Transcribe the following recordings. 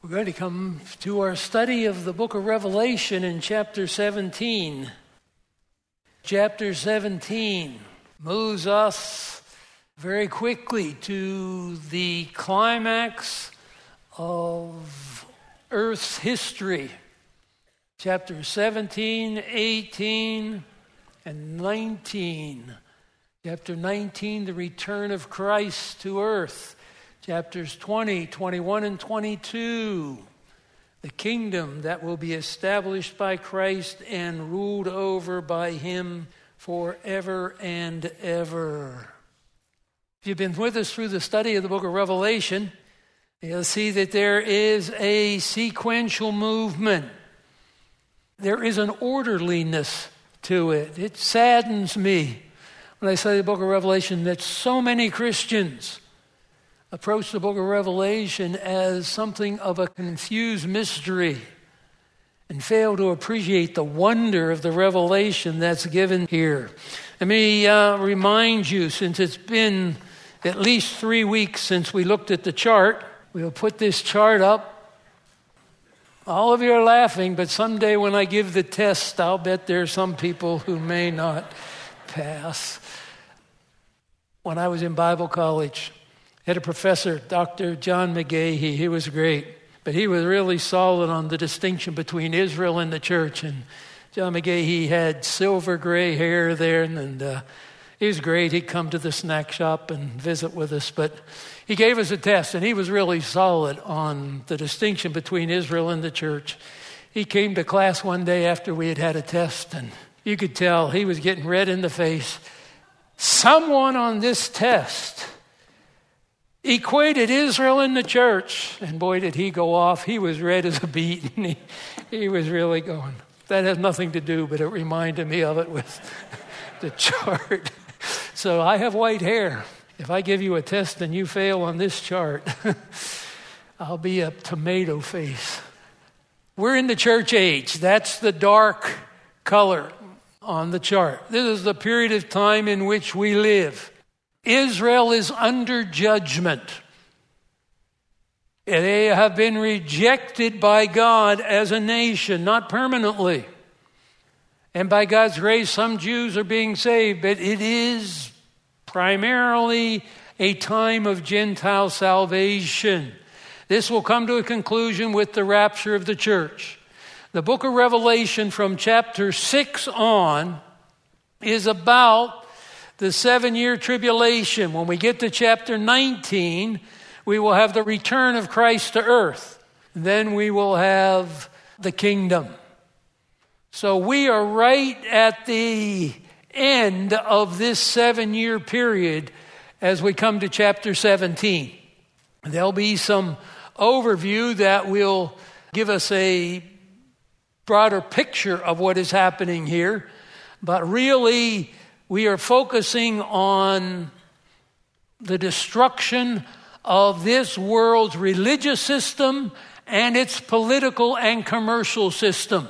We're going to come to our study of the book of Revelation in chapter 17. Chapter 17 moves us very quickly to the climax of Earth's history. Chapter 17, 18, and 19. Chapter 19, the return of Christ to earth. Chapters 20, 21, and 22, the kingdom that will be established by Christ and ruled over by him forever and ever. If you've been with us through the study of the book of Revelation, you'll see that there is a sequential movement. There is an orderliness to it. It saddens me when I study the book of Revelation that so many Christians approach the book of Revelation as something of a confused mystery and fail to appreciate the wonder of the revelation that's given here. Let me remind you, since it's been at least 3 weeks since we looked at the chart, we'll put this chart up. All of you are laughing, but someday when I give the test, I'll bet there are some people who may not pass. When I was in Bible college, had a professor, Dr. John McGahee. He was great, but he was really solid on the distinction between Israel and the church. And John McGahee had silver gray hair there, and he was great. He'd come to the snack shop and visit with us, but he gave us a test, and he was really solid on the distinction between Israel and the church. He came to class one day after we had had a test, and you could tell he was getting red in the face. Someone on this test equated Israel and the church. And boy, did he go off. He was red as a beet. And he was really going. That has nothing to do, but it reminded me of it with the chart. So I have white hair. If I give you a test and you fail on this chart, I'll be a tomato face. We're in the church age. That's the dark color on the chart. This is the period of time in which we live. Israel is under judgment. They have been rejected by God as a nation, not permanently. And by God's grace, some Jews are being saved, but it is primarily a time of Gentile salvation. This will come to a conclusion with the rapture of the church. The book of Revelation from chapter 6 on is about the 7-year tribulation. When we get to chapter 19, we will have the return of Christ to earth. Then we will have the kingdom. So we are right at the end of this 7-year period as we come to chapter 17. There'll be some overview that will give us a broader picture of what is happening here. But really, we are focusing on the destruction of this world's religious system and its political and commercial system.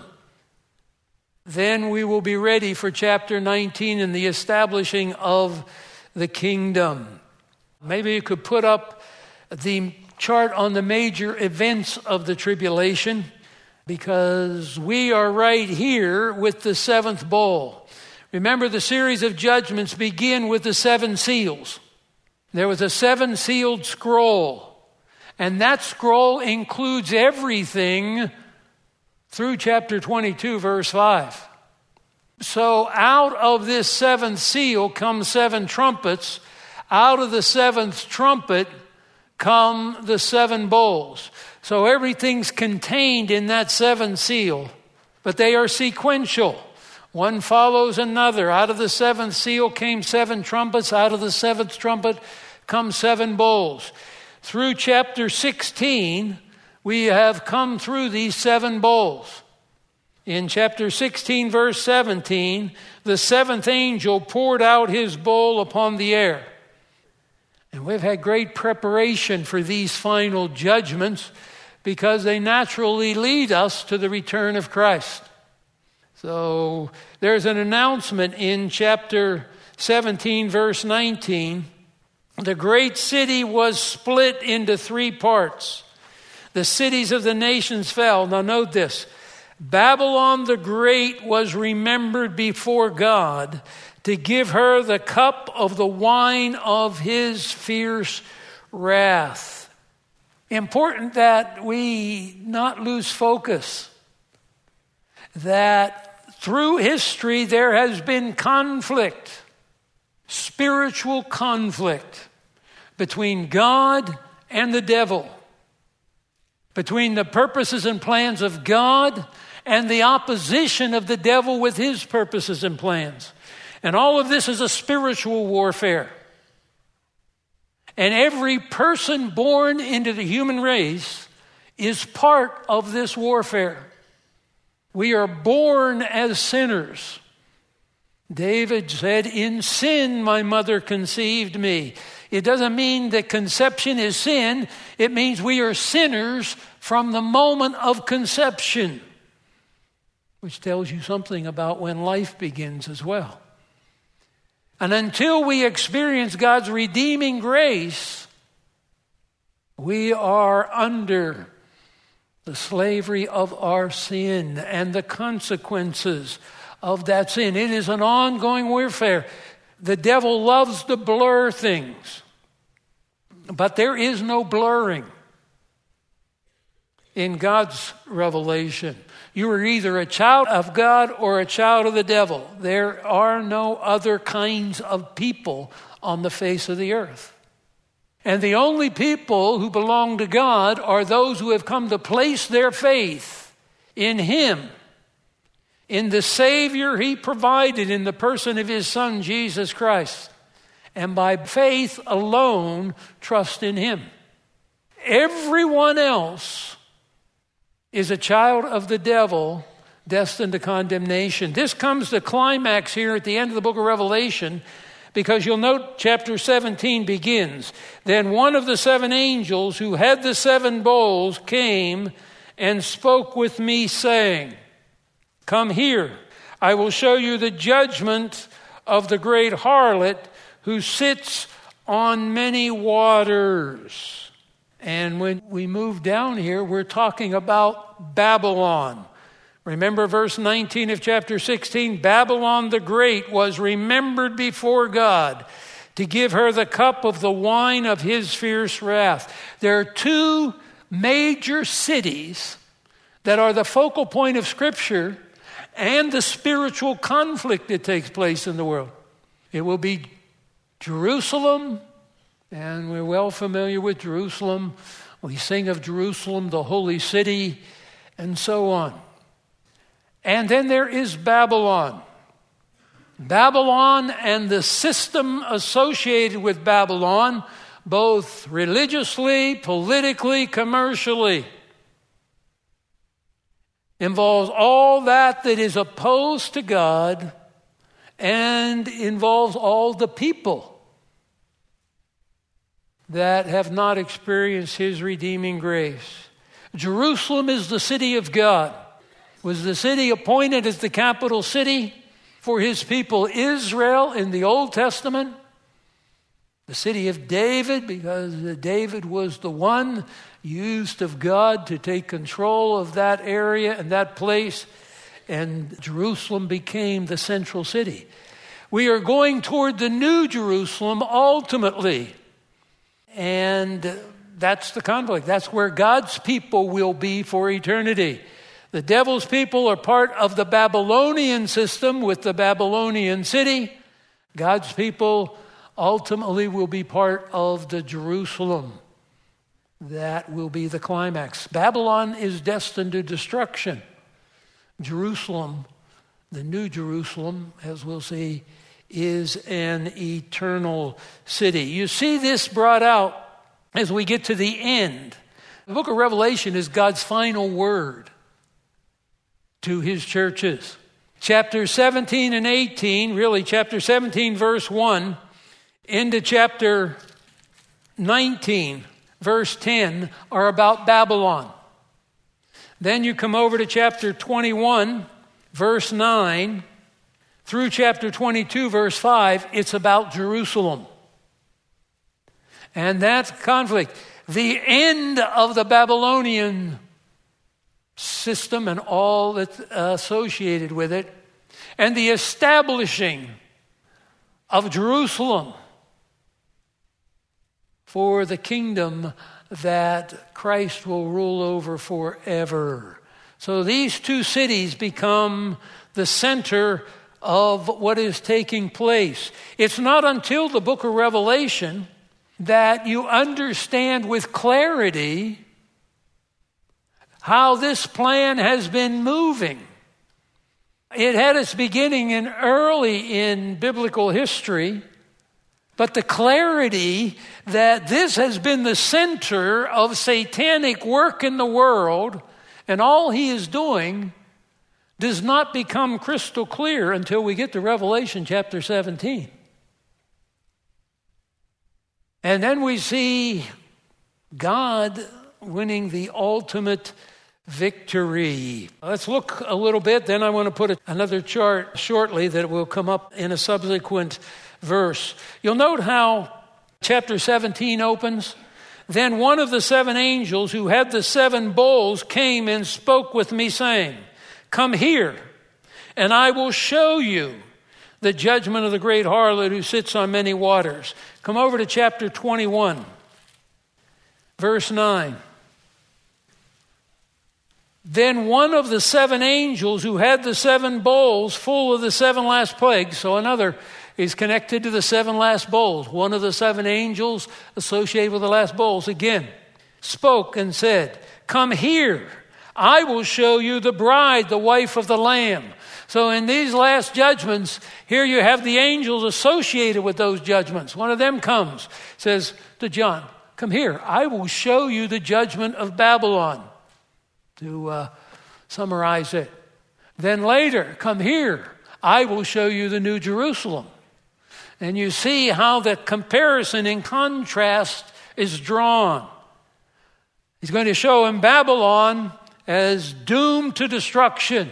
Then we will be ready for chapter 19 and the establishing of the kingdom. Maybe you could put up the chart on the major events of the tribulation, because we are right here with the seventh bowl. Remember, the series of judgments begin with the 7 seals. There was a 7-sealed scroll, and that scroll includes everything through chapter 22, verse 5. So out of this 7th seal come 7 trumpets. Out of the 7th trumpet come the 7 bowls. So everything's contained in that 7th seal, but they are sequential. One follows another. Out of the 7th seal came 7 trumpets. Out of the 7th trumpet come 7 bowls. Through chapter 16, we have come through these 7 bowls. In chapter 16, verse 17, the 7th angel poured out his bowl upon the air. And we've had great preparation for these final judgments because they naturally lead us to the return of Christ. So there's an announcement in chapter 17, verse 19. The great city was split into 3 parts. The cities of the nations fell. Now note this. Babylon the Great was remembered before God to give her the cup of the wine of his fierce wrath. Important that we not lose focus. That through history there has been conflict, spiritual conflict between God and the devil, between the purposes and plans of God and the opposition of the devil with his purposes and plans. And all of this is a spiritual warfare. And every person born into the human race is part of this warfare. We are born as sinners. David said, "In sin my mother conceived me." It doesn't mean that conception is sin. It means we are sinners from the moment of conception, which tells you something about when life begins as well. And until we experience God's redeeming grace, we are under the slavery of our sin and the consequences of that sin. It is an ongoing warfare. The devil loves to blur things, but there is no blurring in God's revelation. You are either a child of God or a child of the devil. There are no other kinds of people on the face of the earth. And the only people who belong to God are those who have come to place their faith in him, in the Savior he provided in the person of his Son, Jesus Christ, and by faith alone trust in him. Everyone else is a child of the devil destined to condemnation. This comes to climax here at the end of the book of Revelation, because you'll note chapter 17 begins. Then one of the seven angels who had the seven bowls came and spoke with me, saying, "Come here, I will show you the judgment of the great harlot who sits on many waters." And when we move down here, we're talking about Babylon. Remember verse 19 of chapter 16, Babylon the Great was remembered before God to give her the cup of the wine of his fierce wrath. There are two major cities that are the focal point of Scripture and the spiritual conflict that takes place in the world. It will be Jerusalem, and we're well familiar with Jerusalem. We sing of Jerusalem, the holy city, and so on. And then there is Babylon. Babylon and the system associated with Babylon, both religiously, politically, commercially, involves all that is opposed to God and involves all the people that have not experienced his redeeming grace. Jerusalem is the city of God. Was the city appointed as the capital city for his people Israel in the Old Testament? The city of David, because David was the one used of God to take control of that area and that place, and Jerusalem became the central city. We are going toward the new Jerusalem ultimately. And that's the conflict. That's where God's people will be for eternity. The devil's people are part of the Babylonian system with the Babylonian city. God's people ultimately will be part of the Jerusalem. That will be the climax. Babylon is destined to destruction. Jerusalem, the new Jerusalem, as we'll see, is an eternal city. You see this brought out as we get to the end. The book of Revelation is God's final word to his churches. Chapter 17 and 18, really chapter 17 verse 1 into chapter 19 verse 10 are about Babylon. Then you come over to chapter 21 verse 9 through chapter 22, verse 5, it's about Jerusalem. And that conflict. the end of the Babylonian system and all that's associated with it, and the establishing of Jerusalem for the kingdom that Christ will rule over forever. So these two cities become the center of what is taking place. It's not until the book of Revelation that you understand with clarity how this plan has been moving. It had its beginning early in biblical history, but the clarity that this has been the center of satanic work in the world and all he is doing does not become crystal clear until we get to Revelation chapter 17. And then we see God winning the ultimate victory. Let's look a little bit, then I want to put another chart shortly that will come up in a subsequent verse. You'll note how chapter 17 opens. Then one of the seven angels who had the seven bowls came and spoke with me, saying, "Come here, and I will show you the judgment of the great harlot who sits on many waters." Come over to chapter 21, verse 9. Then one of the seven angels who had the seven bowls full of the seven last plagues, so another is connected to the seven last bowls. One of the seven angels associated with the last bowls, again, spoke and said, "Come here, I will show you the bride, the wife of the Lamb." So in these last judgments, here you have the angels associated with those judgments. One of them comes, says to John, "Come here, I will show you the judgment of Babylon." To summarize it. Then later, "Come here, I will show you the New Jerusalem." And you see how the comparison and contrast is drawn. He's going to show him Babylon as doomed to destruction.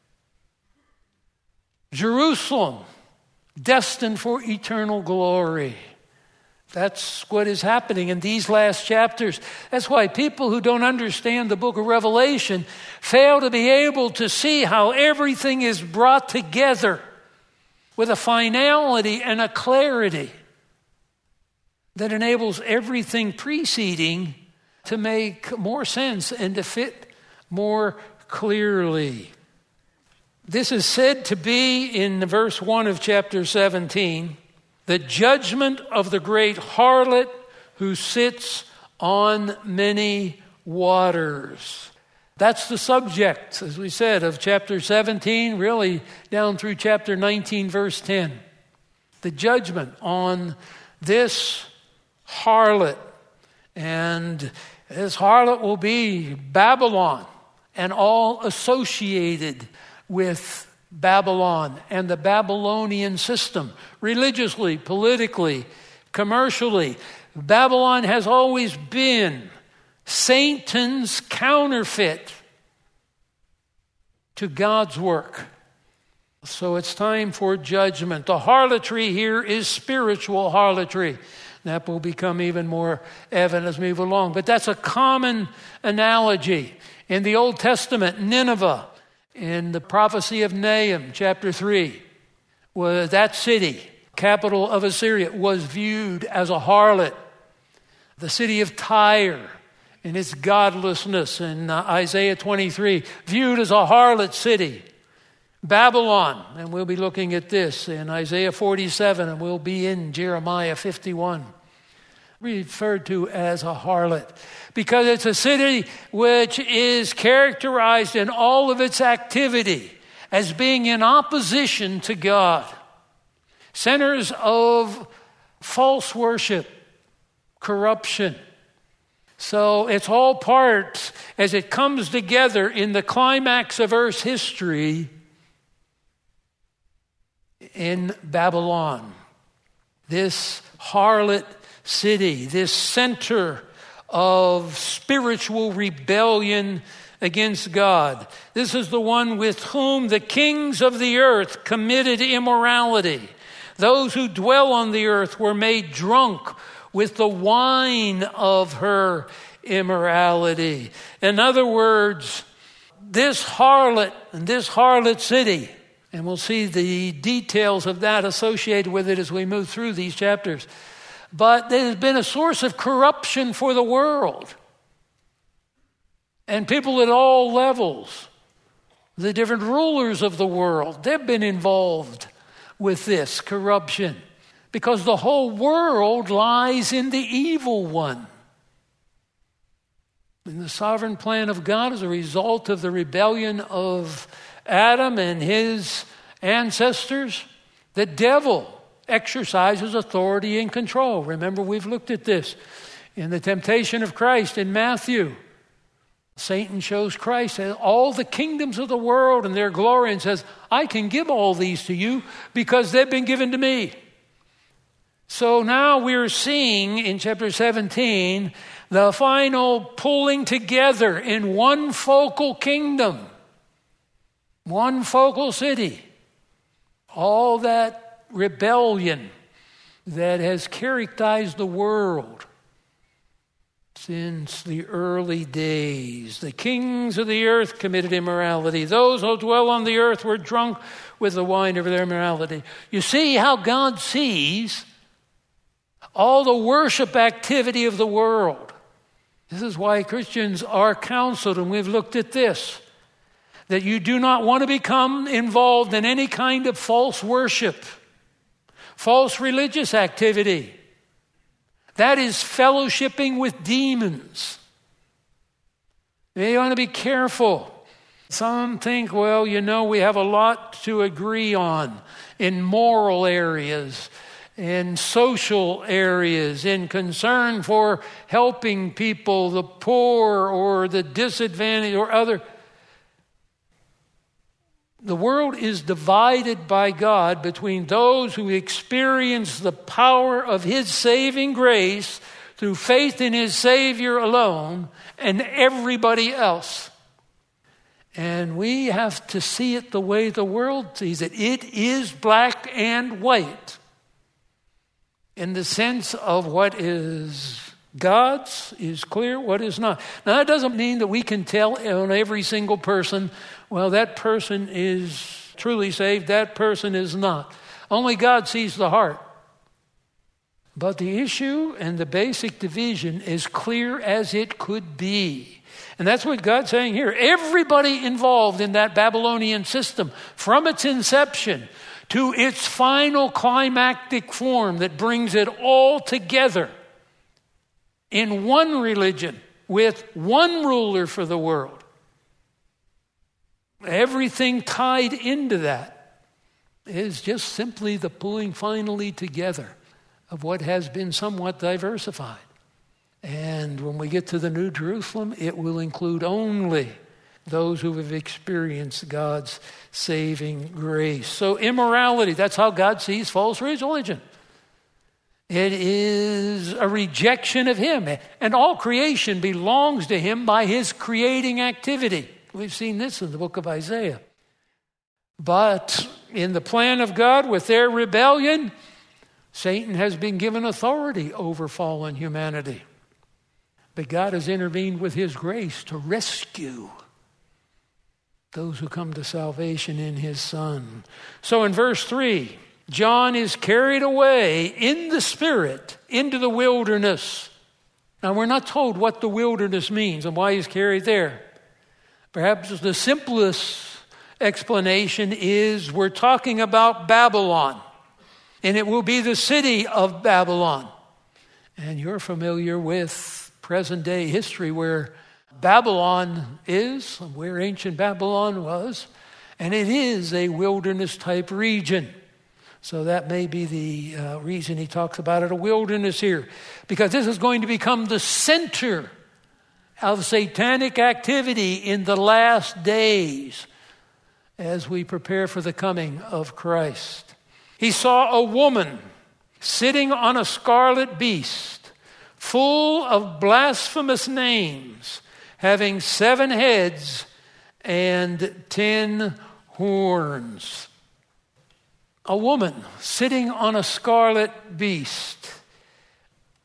Jerusalem, destined for eternal glory. That's what is happening in these last chapters. That's why people who don't understand the book of Revelation fail to be able to see how everything is brought together with a finality and a clarity that enables everything preceding to make more sense and to fit more clearly. This is said to be, in verse 1 of chapter 17, the judgment of the great harlot who sits on many waters. That's the subject, as we said, of chapter 17, really down through chapter 19, verse 10. The judgment on this harlot. And this harlot will be Babylon and all associated with Babylon and the Babylonian system, religiously, politically, commercially. Babylon has always been Satan's counterfeit to God's work. So it's time for judgment. The harlotry here is spiritual harlotry. That will become even more evident as we move along. But that's a common analogy. In the Old Testament, Nineveh, in the prophecy of Nahum, chapter 3, was that city, capital of Assyria, was viewed as a harlot. The city of Tyre, in its godlessness, in Isaiah 23, viewed as a harlot city. Babylon, and we'll be looking at this in Isaiah 47, and we'll be in Jeremiah 51, referred to as a harlot, because it's a city which is characterized in all of its activity as being in opposition to God. Centers of false worship, corruption. So it's all part, as it comes together in the climax of Earth's history, in Babylon. This harlot city, this center of spiritual rebellion against God. This is the one with whom the kings of the earth committed immorality. Those who dwell on the earth were made drunk with the wine of her immorality. In other words, this harlot and this harlot city, and we'll see the details of that associated with it as we move through these chapters, but there's been a source of corruption for the world. And people at all levels, the different rulers of the world, they've been involved with this corruption because the whole world lies in the evil one. In the sovereign plan of God, as a result of the rebellion of Adam and his ancestors, the devil exercises authority and control. Remember, we've looked at this in the temptation of Christ in Matthew. Satan shows Christ as all the kingdoms of the world and their glory and says, I can give all these to you because they've been given to me. So now we're seeing in chapter 17 the final pulling together in one focal kingdom, one focal city, all that rebellion that has characterized the world since the early days. The kings of the earth committed immorality. Those who dwell on the earth were drunk with the wine of their immorality. You see how God sees all the worship activity of the world. This is why Christians are counseled, and we've looked at this, that you do not want to become involved in any kind of false worship, false religious activity. That is fellowshipping with demons. You want to be careful. Some think, well, we have a lot to agree on in moral areas, in social areas, in concern for helping people, the poor or the disadvantaged or other. The world is divided by God between those who experience the power of His saving grace through faith in His Savior alone and everybody else. And we have to see it the way the world sees it. It is black and white in the sense of what is God's is clear, what is not. Now, that doesn't mean that we can tell on every single person, well, that person is truly saved, that person is not. Only God sees the heart. But the issue and the basic division is clear as it could be. And that's what God's saying here. Everybody involved in that Babylonian system, from its inception to its final climactic form that brings it all together in one religion with one ruler for the world. Everything tied into that is just simply the pulling finally together of what has been somewhat diversified. And when we get to the New Jerusalem, it will include only those who have experienced God's saving grace. So immorality, that's how God sees false religion. It is a rejection of Him. And all creation belongs to Him by His creating activity. We've seen this in the book of Isaiah. But in the plan of God, with their rebellion, Satan has been given authority over fallen humanity. But God has intervened with His grace to rescue those who come to salvation in His Son. So in verse 3, John is carried away in the Spirit into the wilderness. Now, we're not told what the wilderness means and why he's carried there. Perhaps the simplest explanation is we're talking about Babylon, and it will be the city of Babylon. And you're familiar with present-day history where Babylon is, where ancient Babylon was, and it is a wilderness-type region. So that may be the reason he talks about it, a wilderness here, because this is going to become the center of satanic activity in the last days as we prepare for the coming of Christ. He saw a woman sitting on a scarlet beast, full of blasphemous names, having 7 heads and 10 horns. A woman sitting on a scarlet beast.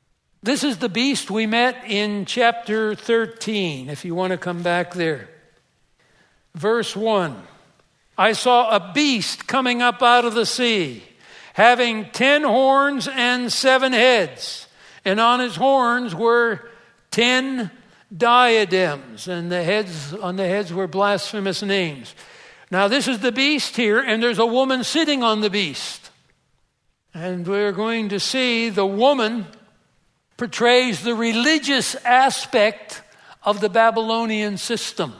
This is the beast we met in chapter 13, if you want to come back there. Verse 1. I saw a beast coming up out of the sea, having 10 horns and 7 heads. And on his horns were 10 diadems, and on the heads were blasphemous names. Now this is the beast here, and there's a woman sitting on the beast. And we're going to see the woman portrays the religious aspect of the Babylonian system.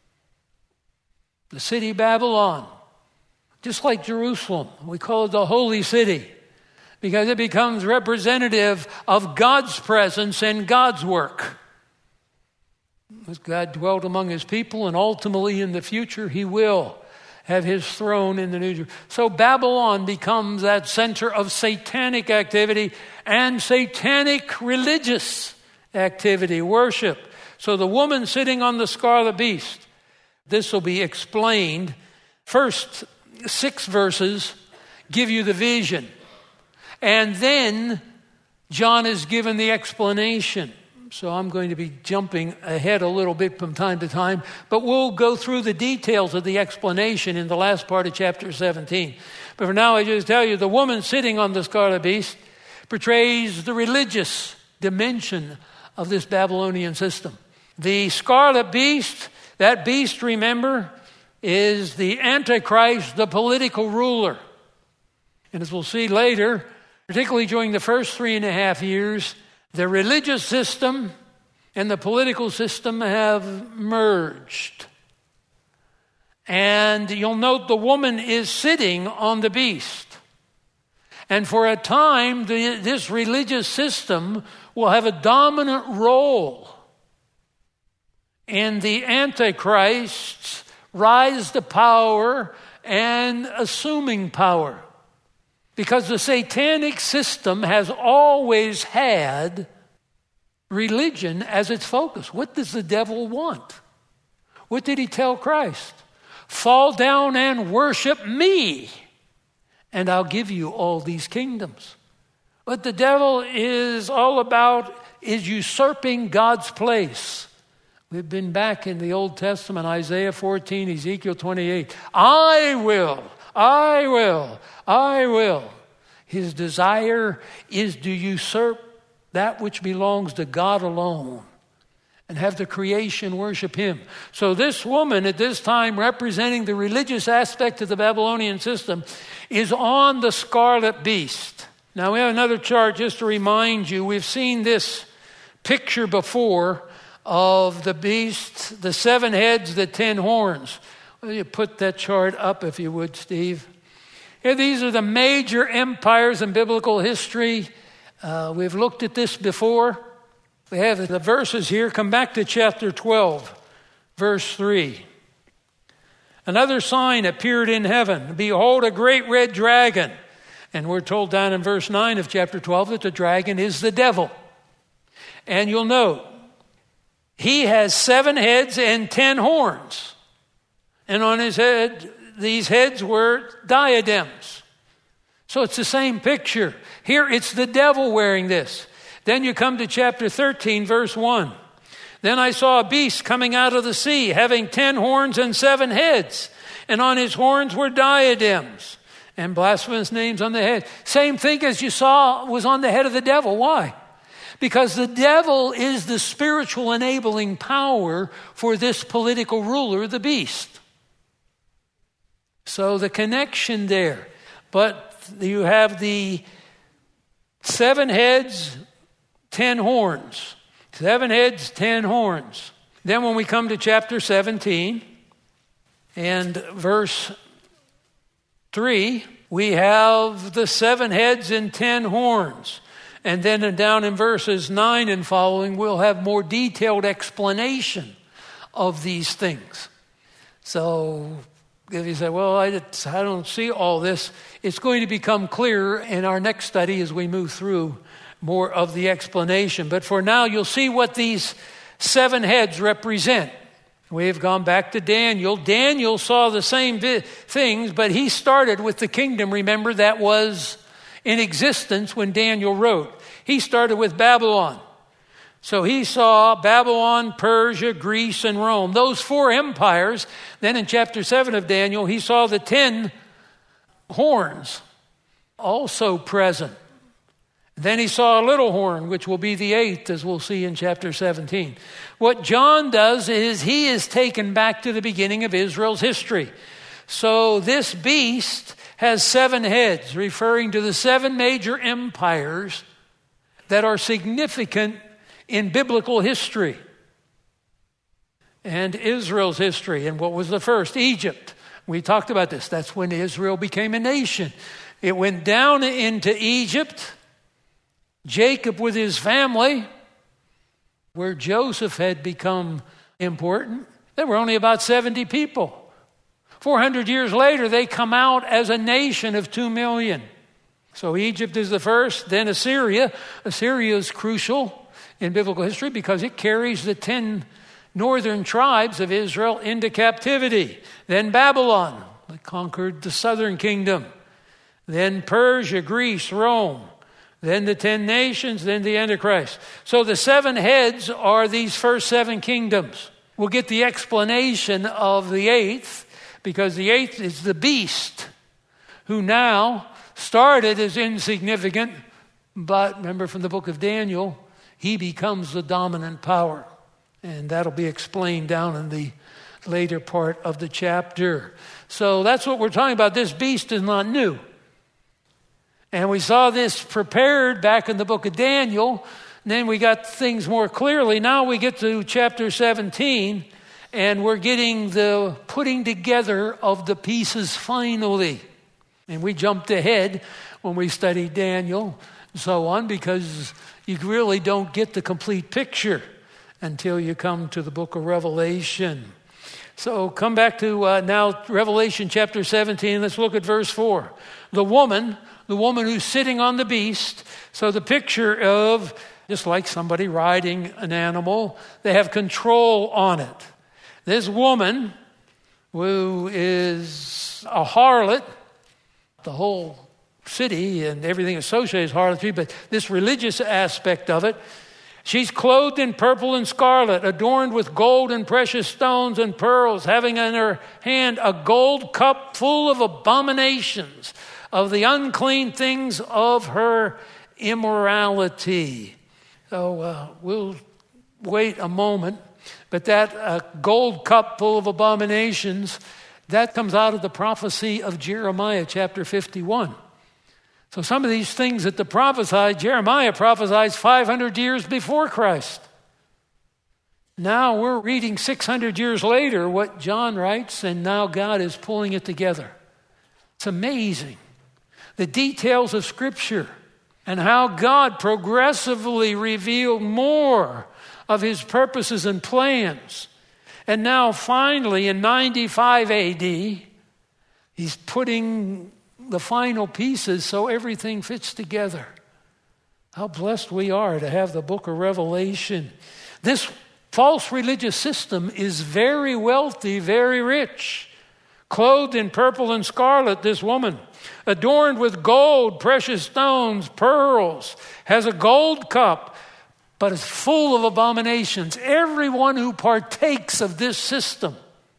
The city Babylon, just like Jerusalem, we call it the holy city because it becomes representative of God's presence and God's work. As God dwelt among his people, and ultimately in the future he will have his throne in the New Jerusalem. So Babylon becomes that center of satanic activity and satanic religious activity, worship. So the woman sitting on the scarlet beast, this will be explained. First 6 verses give you the vision. And then John is given the explanation. So I'm going to be jumping ahead a little bit from time to time. But we'll go through the details of the explanation in the last part of chapter 17. But for now, I just tell you, the woman sitting on the scarlet beast portrays the religious dimension of this Babylonian system. The scarlet beast, that beast, remember, is the Antichrist, the political ruler. And as we'll see later, particularly during the first 3.5 years, the religious system and the political system have merged. And you'll note the woman is sitting on the beast. And for a time, this religious system will have a dominant role in the Antichrist's rise to power and assuming power. Because the satanic system has always had religion as its focus. What does the devil want? What did he tell Christ? Fall down and worship me, and I'll give you all these kingdoms. What the devil is all about is usurping God's place. We've been back in the Old Testament, Isaiah 14, Ezekiel 28. I will. His desire is to usurp that which belongs to God alone and have the creation worship him. So this woman at this time, representing the religious aspect of the Babylonian system, is on the scarlet beast. Now we have another chart just to remind you. We've seen this picture before of the beast, the 7 heads, the 10 horns. Will you put that chart up if you would, Steve? Here, these are the major empires in biblical history. We've looked at this before. We have the verses here. Come back to chapter 12, verse 3. Another sign appeared in heaven. Behold, a great red dragon. And we're told down in verse 9 of chapter 12 that the dragon is the devil. And you'll note, he has 7 heads and 10 horns. And on his head, these heads were diadems. So it's the same picture. Here it's the devil wearing this. Then you come to chapter 13, verse 1. Then I saw a beast coming out of the sea, having 10 horns and 7 heads. And on his horns were diadems and blasphemous names on the head. Same thing as you saw was on the head of the devil. Why? Because the devil is the spiritual enabling power for this political ruler, the beast. So the connection there. But you have the 7 heads, 10 horns. 7 heads, 10 horns. Then when we come to chapter 17 and verse 3, we have the 7 heads and 10 horns. And then down in verses 9 and following, we'll have more detailed explanation of these things. So if you say, well, I don't see all this, it's going to become clearer in our next study as we move through more of the explanation. But for now, you'll see what these 7 heads represent. We've gone back to Daniel. Daniel saw the same things, but he started with the kingdom, remember, that was in existence when Daniel wrote. He started with Babylon. So he saw Babylon, Persia, Greece, and Rome. Those 4 empires. Then in chapter 7 of Daniel, he saw the 10 horns also present. Then he saw a little horn, which will be the 8th, as we'll see in chapter 17. What John does is he is taken back to the beginning of Israel's history. So this beast has 7 heads, referring to the 7 major empires that are significant in biblical history and Israel's history. And what was the first? Egypt. We talked about this. That's when Israel became a nation. It went down into Egypt. Jacob with his family, where Joseph had become important. There were only about 70 people. 400 years later, they come out as a nation of 2 million. So Egypt is the first, then Assyria. Assyria is crucial in biblical history because it carries the 10 northern tribes of Israel into captivity. Then Babylon, that conquered the southern kingdom. Then Persia, Greece, Rome. Then the 10 nations, then the Antichrist. So the 7 heads are these first 7 kingdoms. We'll get the explanation of the 8th, because the 8th is the beast, who now started as insignificant, but remember from the book of Daniel, he becomes the dominant power. And that'll be explained down in the later part of the chapter. So that's what we're talking about. This beast is not new. And we saw this prepared back in the book of Daniel. And then we got things more clearly. Now we get to chapter 17, and we're getting the putting together of the pieces finally. And we jumped ahead when we studied Daniel and so on, because you really don't get the complete picture until you come to the book of Revelation. So come back to now Revelation chapter 17. Let's look at verse 4. The woman who's sitting on the beast. So the picture of just like somebody riding an animal, they have control on it. This woman who is a harlot, the whole city and everything associated with harlotry, but this religious aspect of it, she's clothed in purple and scarlet, adorned with gold and precious stones and pearls, having in her hand a gold cup full of abominations, of the unclean things of her immorality. So we'll wait a moment. But that gold cup full of abominations, that comes out of the prophecy of Jeremiah chapter 51. So some of these things that Jeremiah prophesied 500 years before Christ. Now we're reading 600 years later what John writes, and now God is pulling it together. It's amazing. The details of Scripture and how God progressively revealed more of his purposes and plans. And now finally in 95 AD, he's putting the final pieces so everything fits together. How blessed we are to have the book of Revelation. This false religious system is very wealthy, very rich. Clothed in purple and scarlet, this woman, adorned with gold, precious stones, pearls, has a gold cup, but is full of abominations. Everyone who partakes of this system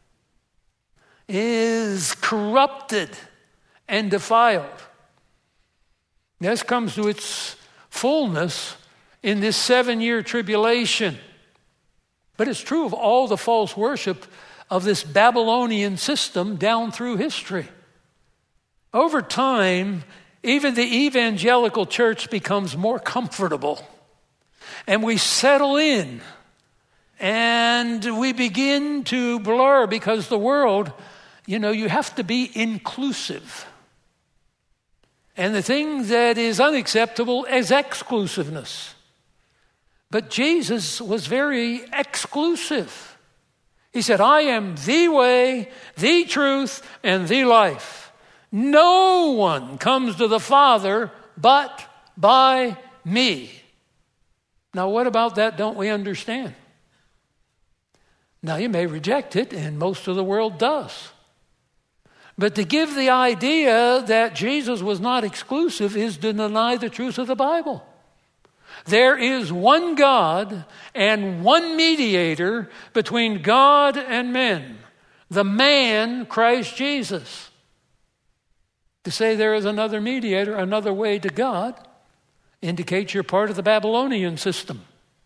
is corrupted and defiled. This comes to its fullness in this 7-year tribulation. But it's true of all the false worship of this Babylonian system down through history. Over time, even the evangelical church becomes more comfortable. And we settle in. And we begin to blur because the world, you have to be inclusive. And the thing that is unacceptable is exclusiveness. But Jesus was very exclusive. He said, I am the way, the truth, and the life. No one comes to the Father but by me. Now, what about that don't we understand? Now, you may reject it, and most of the world does. But to give the idea that Jesus was not exclusive is to deny the truth of the Bible. There is one God and one mediator between God and men, the man, Christ Jesus. To say there is another mediator, another way to God, indicates you're part of the Babylonian system.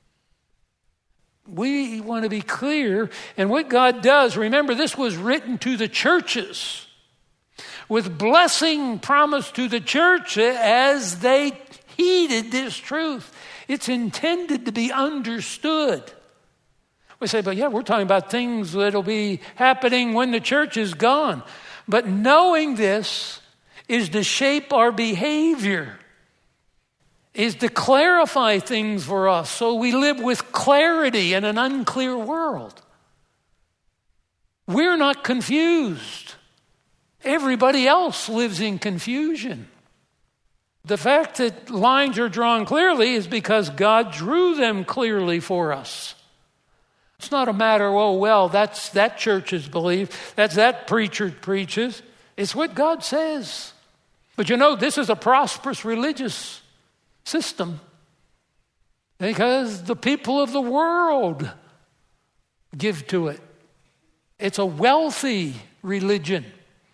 We want to be clear. And what God does, remember, this was written to the churches with blessing promised to the church as they heeded this truth. It's intended to be understood. We say, but yeah, we're talking about things that'll be happening when the church is gone. But knowing this is to shape our behavior, is to clarify things for us so we live with clarity in an unclear world. We're not confused. Everybody else lives in confusion. The fact that lines are drawn clearly is because God drew them clearly for us. It's not a matter, oh, well, that's that church's belief, that's that preacher preaches. It's what God says. But you know, this is a prosperous religious system because the people of the world give to it. It's a wealthy religion.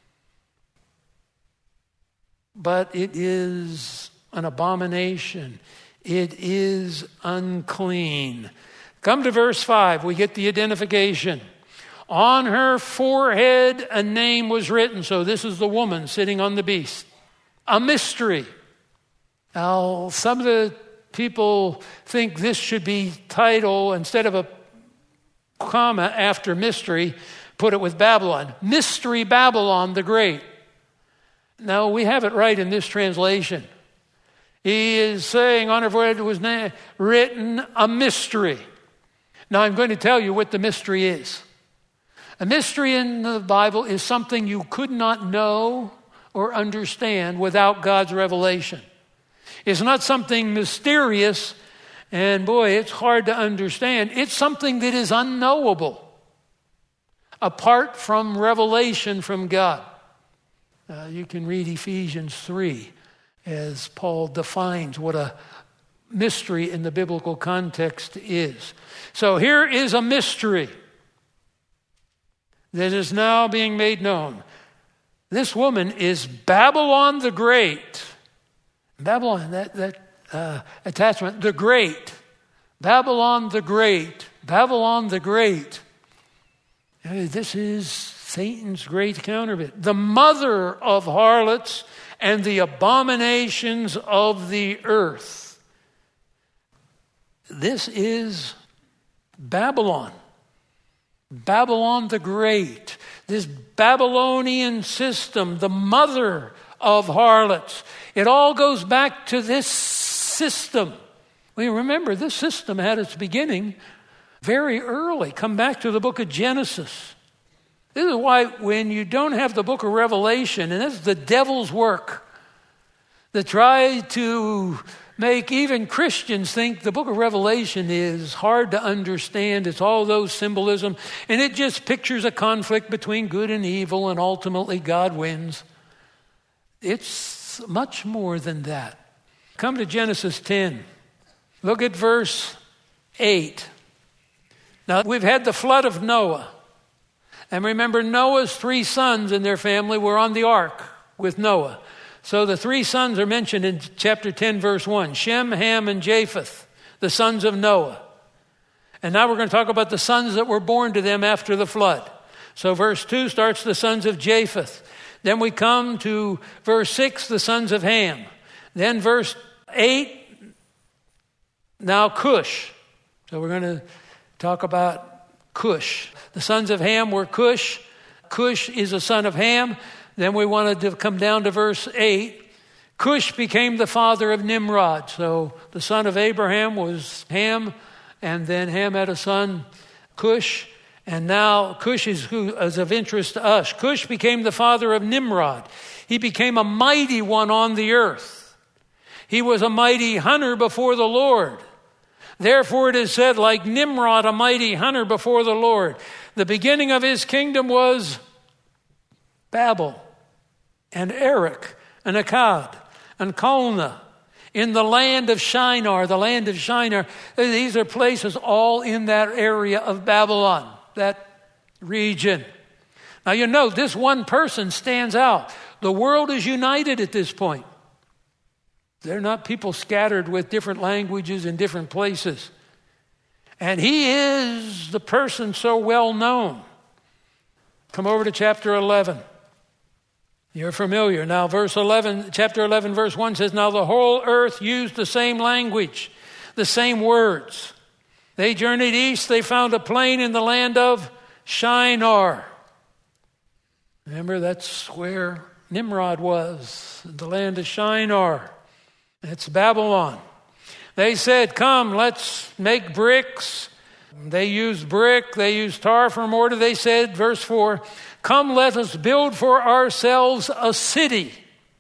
But it is an abomination. It is unclean. Come to verse 5. We get the identification. On her forehead a name was written. So this is the woman sitting on the beast. A mystery. Now, some of the people think this should be title, instead of a comma after mystery, put it with Babylon. Mystery Babylon the Great. Now, we have it right in this translation. He is saying on her forehead was written a mystery. Now, I'm going to tell you what the mystery is. A mystery in the Bible is something you could not know or understand without God's revelation. It's not something mysterious, and boy, it's hard to understand. It's something that is unknowable apart from revelation from God. You can read Ephesians 3 as Paul defines what a mystery in the biblical context is. So here is a mystery that is now being made known. This woman is Babylon the Great. Babylon, that attachment, the Great. Babylon the Great. Babylon the Great. This is Satan's great counterfeit. The mother of harlots and the abominations of the earth. This is Babylon. Babylon the Great. This Babylonian system, the mother of harlots. It all goes back to this system. We remember this system had its beginning very early. Come back to the book of Genesis. This is why when you don't have the book of Revelation, and this is the devil's work, that try to make even Christians think the book of Revelation is hard to understand. It's all those symbolism, and it just pictures a conflict between good and evil, and ultimately God wins. It's much more than that. Come to Genesis 10. Look at verse 8. Now, we've had the flood of Noah. And remember, Noah's 3 sons and their family were on the ark with Noah. So the 3 sons are mentioned in chapter 10, verse 1. Shem, Ham, and Japheth, the sons of Noah. And now we're going to talk about the sons that were born to them after the flood. So verse 2 starts the sons of Japheth. Then we come to verse 6, the sons of Ham. Then verse 8, now Cush. So we're going to talk about Cush. The sons of Ham were Cush. Cush is a son of Ham. Then we wanted to come down to verse 8. Cush became the father of Nimrod. So the son of Abraham was Ham, and then Ham had a son, Cush. And now Cush is who is of interest to us. Cush became the father of Nimrod. He became a mighty one on the earth. He was a mighty hunter before the Lord. Therefore it is said, like Nimrod, a mighty hunter before the Lord. The beginning of his kingdom was Babel, and Erech, and Akkad, and Calneh. in the land of Shinar. The land of Shinar, these are places all in that area of Babylon, that region. Now you know, this one person stands out. The world is united at this point. They're not people scattered with different languages in different places. And he is the person so well known. Come over to chapter 11. You're familiar. Now, chapter 11, verse 1 says, now the whole earth used the same language, the same words. They journeyed east. They found a plain in the land of Shinar. Remember, that's where Nimrod was, the land of Shinar. It's Babylon. They said, come, let's make bricks. They used brick. They used tar for mortar. They said, verse 4, come, let us build for ourselves a city.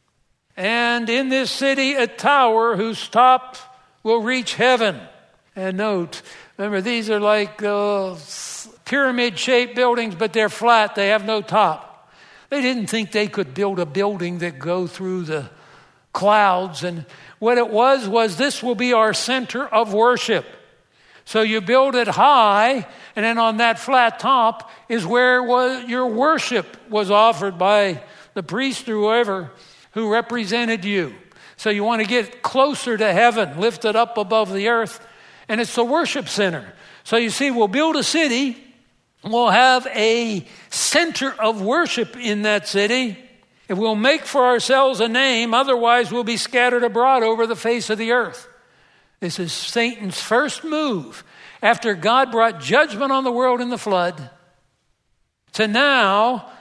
And in this city, a tower whose top will reach heaven. And note, remember, these are like pyramid-shaped buildings, but they're flat. They have no top. They didn't think they could build a building that go through the clouds. And what it was this will be our center of worship. So you build it high, and then on that flat top is where your worship was offered by the priest or whoever who represented you. So you want to get closer to heaven, lifted up above the earth, and it's the worship center. So you see, we'll build a city, we'll have a center of worship in that city, and we'll make for ourselves a name, otherwise we'll be scattered abroad over the face of the earth. This is Satan's first move after God brought judgment on the world in the flood to now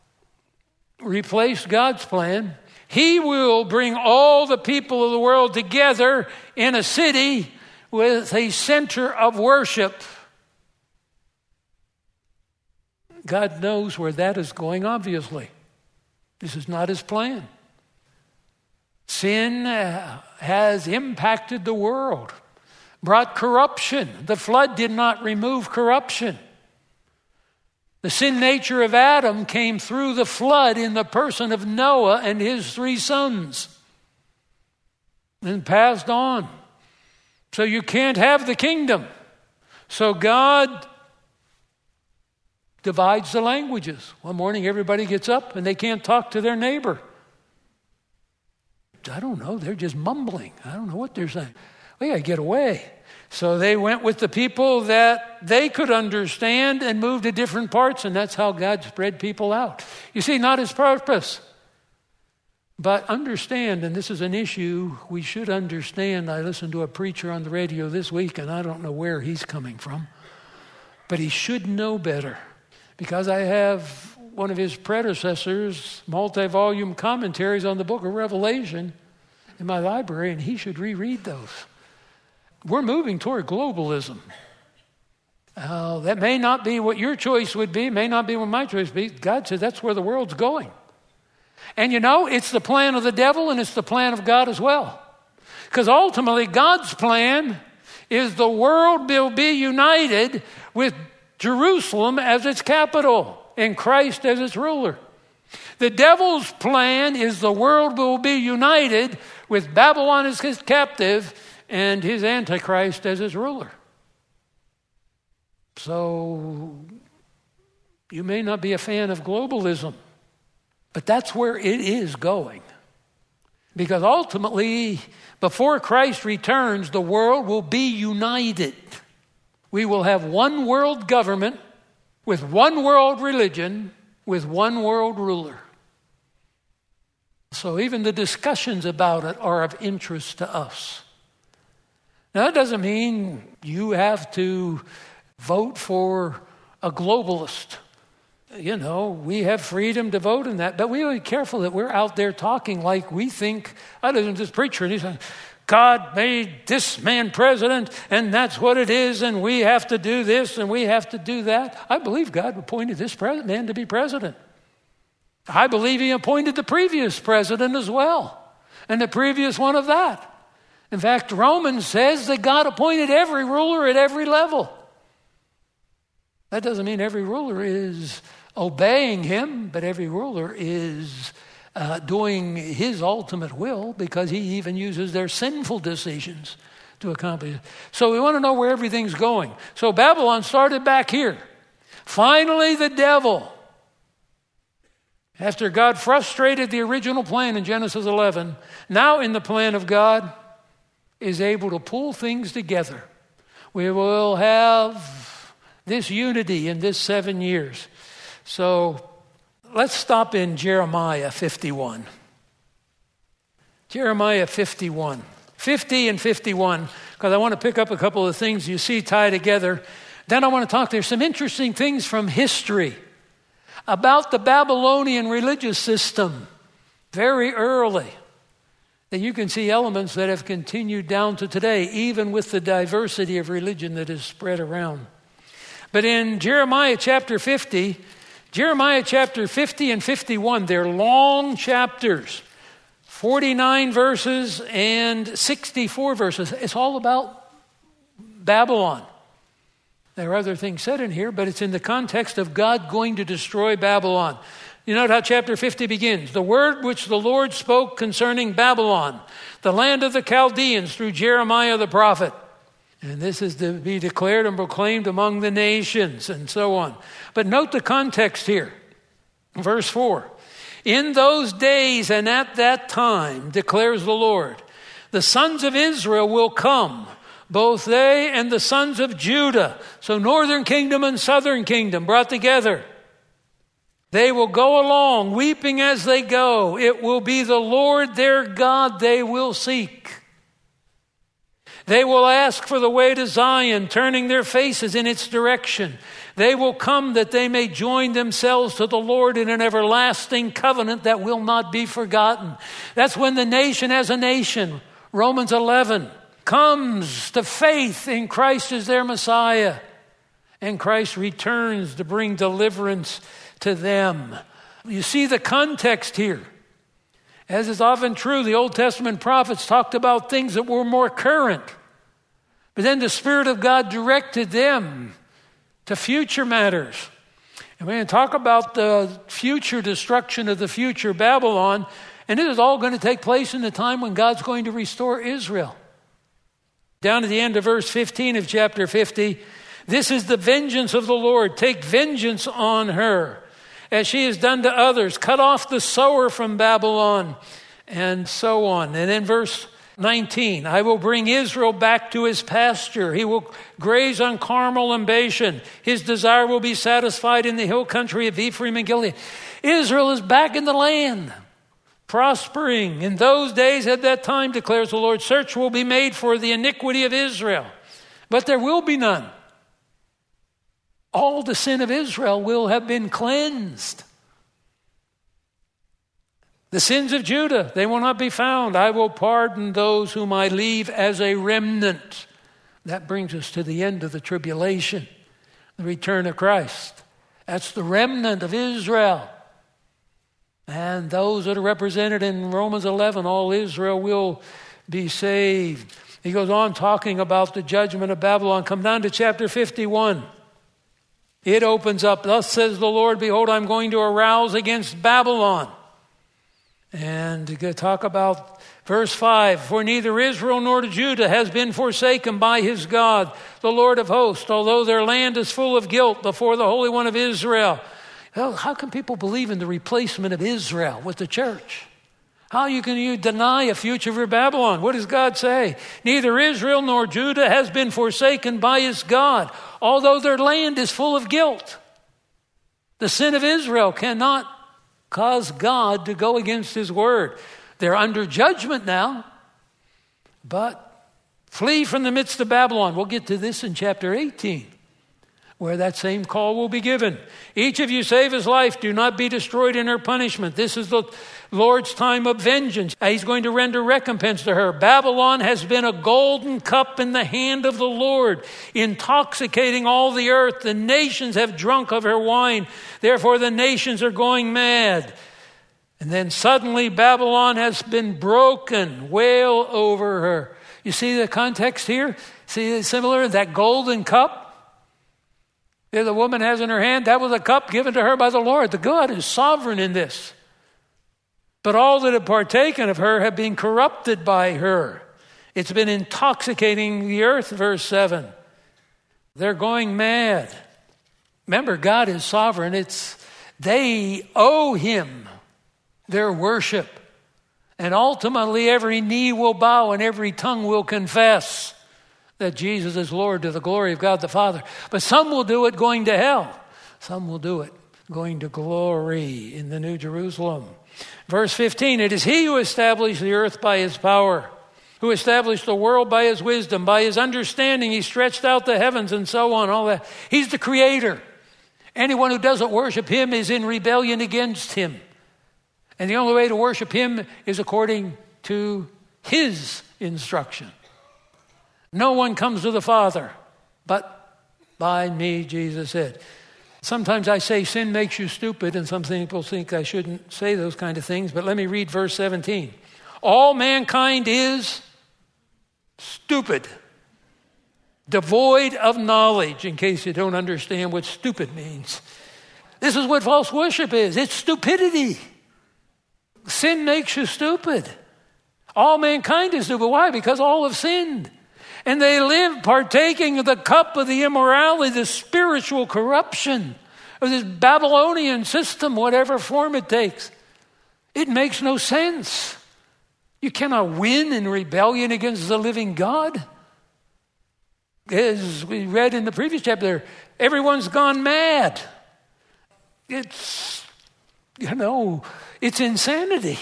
replace God's plan. He will bring all the people of the world together in a city with a center of worship. God knows where that is going, obviously. This is not his plan. Sin has impacted the world, brought corruption. The flood did not remove corruption. The sin nature of Adam came through the flood in the person of Noah and his 3 sons and passed on. So you can't have the kingdom. So God divides the languages. One morning everybody gets up and they can't talk to their neighbor. I don't know, they're just mumbling. I don't know what they're saying. We got to get away. So they went with the people that they could understand and moved to different parts, and that's how God spread people out. You see, not his purpose. But understand, and this is an issue we should understand. I listened to a preacher on the radio this week, and I don't know where he's coming from, but he should know better, because I have one of his predecessors' multi-volume commentaries on the book of Revelation in my library, and he should reread those. We're moving toward globalism. That may not be what your choice would be, may not be what my choice would be. God said that's where the world's going. And you know, it's the plan of the devil and it's the plan of God as well. Because ultimately, God's plan is the world will be united with Jerusalem as its capital and Christ as its ruler. The devil's plan is the world will be united with Babylon as his captive and his Antichrist as his ruler. So you may not be a fan of globalism, but that's where it is going. Because ultimately, before Christ returns, the world will be united. We will have one world government with one world religion, with one world ruler. So even the discussions about it are of interest to us. Now, that doesn't mean you have to vote for a globalist. You know, we have freedom to vote in that, but we ought to be careful that we're out there talking like we think. I listen to this preacher, and he's like, God made this man president, and that's what it is, and we have to do this, and we have to do that. I believe God appointed this man to be president. I believe he appointed the previous president as well, and the previous one of that. In fact, Romans says that God appointed every ruler at every level. That doesn't mean every ruler is obeying him, but every ruler is doing his ultimate will, because he even uses their sinful decisions to accomplish it. So we want to know where everything's going. So Babylon started back here. Finally, the devil, after God frustrated the original plan in Genesis 11, now in the plan of God, is able to pull things together. We will have this unity in this 7 years. So let's stop in Jeremiah 51. Jeremiah 51. 50 and 51, because I want to pick up a couple of things you see tied together. Then I want to talk, there's some interesting things from history about the Babylonian religious system very early, that you can see elements that have continued down to today, even with the diversity of religion that is spread around. But in Jeremiah chapter 50 and 51, they're long chapters, 49 verses and 64 verses. It's all about Babylon. There are other things said in here, but it's in the context of God going to destroy Babylon. You note how chapter 50 begins. The word which the Lord spoke concerning Babylon, the land of the Chaldeans, through Jeremiah the prophet. And this is to be declared and proclaimed among the nations, and so on. But note the context here. Verse 4. In those days and at that time, declares the Lord, the sons of Israel will come, both they and the sons of Judah. So northern kingdom and southern kingdom brought together. They will go along, weeping as they go. It will be the Lord their God they will seek. They will ask for the way to Zion, turning their faces in its direction. They will come that they may join themselves to the Lord in an everlasting covenant that will not be forgotten. That's when the nation as a nation, Romans 11, comes to faith in Christ as their Messiah. And Christ returns to bring deliverance to them. You see the context here. As is often true, the Old Testament prophets talked about things that were more current. But then the Spirit of God directed them to future matters. And we're going to talk about the future destruction of the future Babylon. And it is all going to take place in the time when God's going to restore Israel. Down at the end of verse 15 of chapter 50, this is the vengeance of the Lord. Take vengeance on her, as she has done to others. Cut off the sower from Babylon, and so on. And then verse 19, I will bring Israel back to his pasture. He will graze on Carmel and Bashan. His desire will be satisfied in the hill country of Ephraim and Gilead. Israel is back in the land, prospering. In those days at that time, declares the Lord, search will be made for the iniquity of Israel, but there will be none. All the sin of Israel will have been cleansed. The sins of Judah, they will not be found. I will pardon those whom I leave as a remnant. That brings us to the end of the tribulation, the return of Christ. That's the remnant of Israel. And those that are represented in Romans 11, all Israel will be saved. He goes on talking about the judgment of Babylon. Come down to chapter 51. It opens up, thus says the Lord, behold, I'm going to arouse against Babylon. And to talk about verse 5, for neither Israel nor Judah has been forsaken by his God, the Lord of hosts, although their land is full of guilt before the Holy One of Israel. Well, how can people believe in the replacement of Israel with the church? How can you deny a future for Babylon? What does God say? Neither Israel nor Judah has been forsaken by his God, although their land is full of guilt. The sin of Israel cannot cause God to go against his word. They're under judgment now, but flee from the midst of Babylon. We'll get to this in chapter 18, where that same call will be given. Each of you save his life. Do not be destroyed in her punishment. This is the Lord's time of vengeance. He's going to render recompense to her. Babylon has been a golden cup in the hand of the Lord, intoxicating all the earth. The nations have drunk of her wine. Therefore, the nations are going mad. And then suddenly Babylon has been broken. Wail over her. You see the context here? See, similar, that golden cup that the woman has in her hand, that was a cup given to her by the Lord. The God is sovereign in this. But all that have partaken of her have been corrupted by her. It's been intoxicating the earth, verse 7. They're going mad. Remember, God is sovereign. They owe him their worship. And ultimately, every knee will bow and every tongue will confess that Jesus is Lord to the glory of God the Father. But some will do it going to hell. Some will do it going to glory in the New Jerusalem. Verse 15, it is he who established the earth by his power, who established the world by his wisdom, by his understanding he stretched out the heavens, and so on, all that. He's the creator. Anyone who doesn't worship him is in rebellion against him. And the only way to worship him is according to his instruction. No one comes to the Father but by me, Jesus said. Sometimes I say sin makes you stupid, and some people think I shouldn't say those kind of things, but let me read verse 17. All mankind is stupid, devoid of knowledge, in case you don't understand what stupid means. This is what false worship is. It's stupidity. Sin makes you stupid. All mankind is stupid. Why? Because all have sinned. And they live partaking of the cup of the immorality, the spiritual corruption of this Babylonian system, whatever form it takes. It makes no sense. You cannot win in rebellion against the living God. As we read in the previous chapter, everyone's gone mad. It's insanity.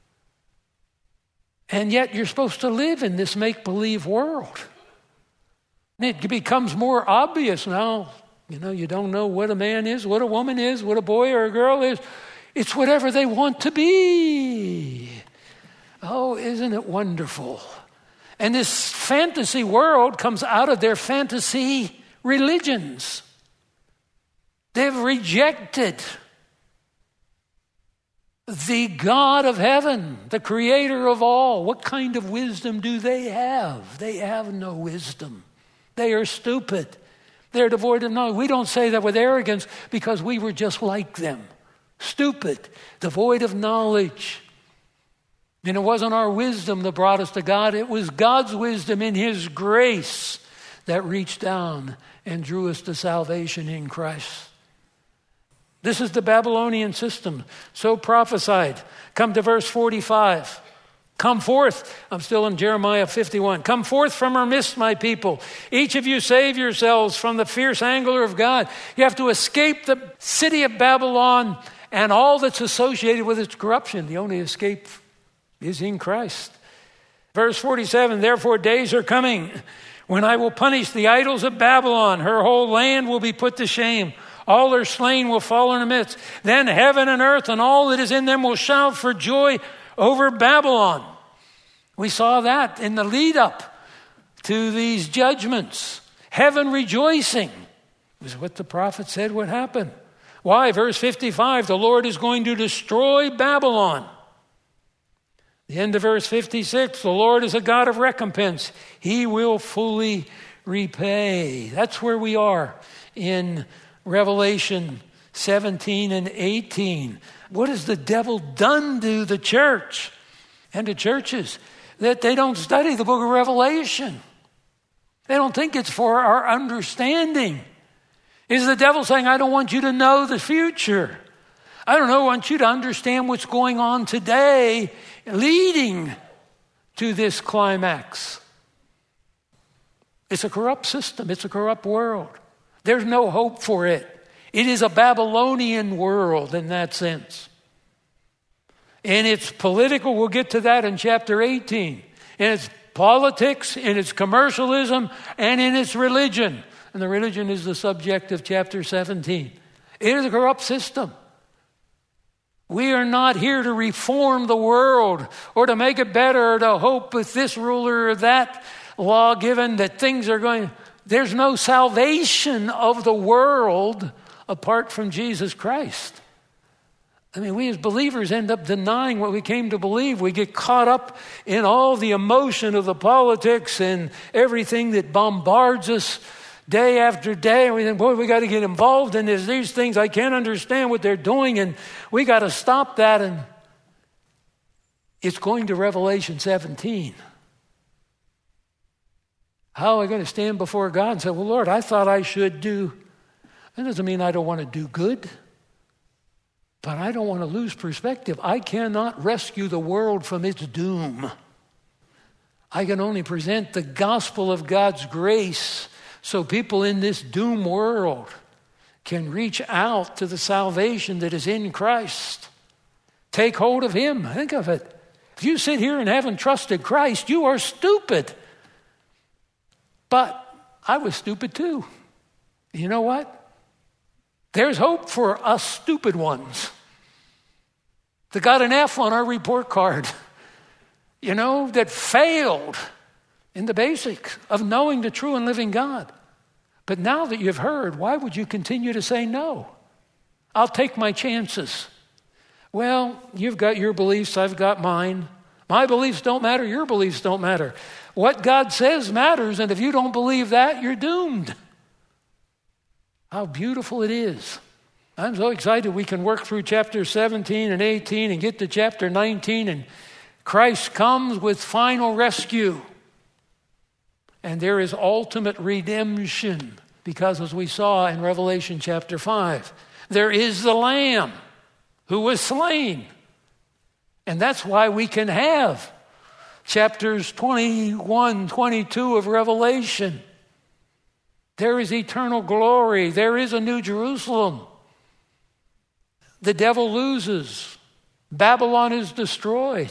And yet you're supposed to live in this make-believe world. And it becomes more obvious now. You don't know what a man is, what a woman is, what a boy or a girl is. It's whatever they want to be. Oh, isn't it wonderful? And this fantasy world comes out of their fantasy religions. They've rejected the God of heaven, the creator of all. What kind of wisdom do they have? They have no wisdom. They are stupid. They're devoid of knowledge. We don't say that with arrogance because we were just like them. Stupid, devoid of knowledge. And it wasn't our wisdom that brought us to God. It was God's wisdom in his grace that reached down and drew us to salvation in Christ. This is the Babylonian system, so prophesied. Come to verse 45. Come forth. I'm still in Jeremiah 51. Come forth from our midst, my people. Each of you save yourselves from the fierce anger of God. You have to escape the city of Babylon and all that's associated with its corruption. The only escape is in Christ. Verse 47, therefore days are coming when I will punish the idols of Babylon. Her whole land will be put to shame. All her slain will fall in her midst. Then heaven and earth and all that is in them will shout for joy over Babylon. We saw that in the lead up to these judgments. Heaven rejoicing was what the prophet said would happen. Why? Verse 55, the Lord is going to destroy Babylon. The end of verse 56, the Lord is a God of recompense. He will fully repay. That's where we are in Revelation 17 and 18. What has the devil done to the church and to churches? That they don't study the book of Revelation. They don't think it's for our understanding. Is the devil saying, I don't want you to know the future. I want you to understand what's going on today leading to this climax. It's a corrupt system. It's a corrupt world. There's no hope for it. It is a Babylonian world in that sense. And it's political, we'll get to that in chapter 18. In its politics, in its commercialism, and in its religion. And the religion is the subject of chapter 17. It is a corrupt system. We are not here to reform the world or to make it better or to hope with this ruler or that law given that things are going. There's no salvation of the world apart from Jesus Christ. We as believers end up denying what we came to believe. We get caught up in all the emotion of the politics and everything that bombards us day after day. And we think, boy, we got to get involved in this. These things, I can't understand what they're doing, and we got to stop that. And It's going to Revelation 17. How am I going to stand before God and say, well, Lord, I thought I should do. That doesn't mean I don't want to do good, but I don't want to lose perspective. I cannot rescue the world from its doom. I can only present the gospel of God's grace so people in this doom world can reach out to the salvation that is in Christ. Take hold of Him. Think of it. If you sit here and haven't trusted Christ, you are stupid. But I was stupid too. You know what? There's hope for us stupid ones that got an F on our report card, that failed in the basics of knowing the true and living God. But now that you've heard, why would you continue to say no? I'll take my chances. Well, you've got your beliefs, I've got mine. My beliefs don't matter, your beliefs don't matter. What God says matters, and if you don't believe that, you're doomed. How beautiful it is. I'm so excited we can work through chapter 17 and 18 and get to chapter 19, and Christ comes with final rescue. And there is ultimate redemption, because as we saw in Revelation chapter 5, there is the Lamb who was slain. And that's why we can have chapters 21, 22 of Revelation. There is eternal glory. There is a new Jerusalem. The devil loses. Babylon is destroyed.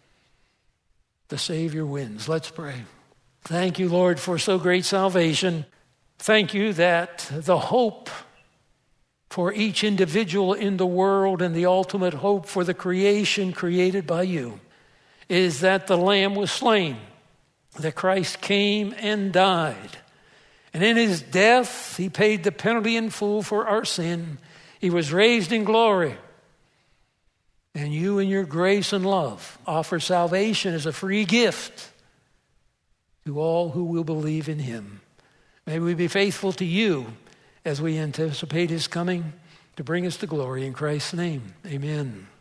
The Savior wins. Let's pray. Thank you, Lord, for so great salvation. Thank you that the hope for each individual in the world and the ultimate hope for the creation created by you is that the Lamb was slain, that Christ came and died. And in his death, he paid the penalty in full for our sin. He was raised in glory. And you in your grace and love offer salvation as a free gift to all who will believe in him. May we be faithful to you as we anticipate his coming to bring us to glory. In Christ's name, amen.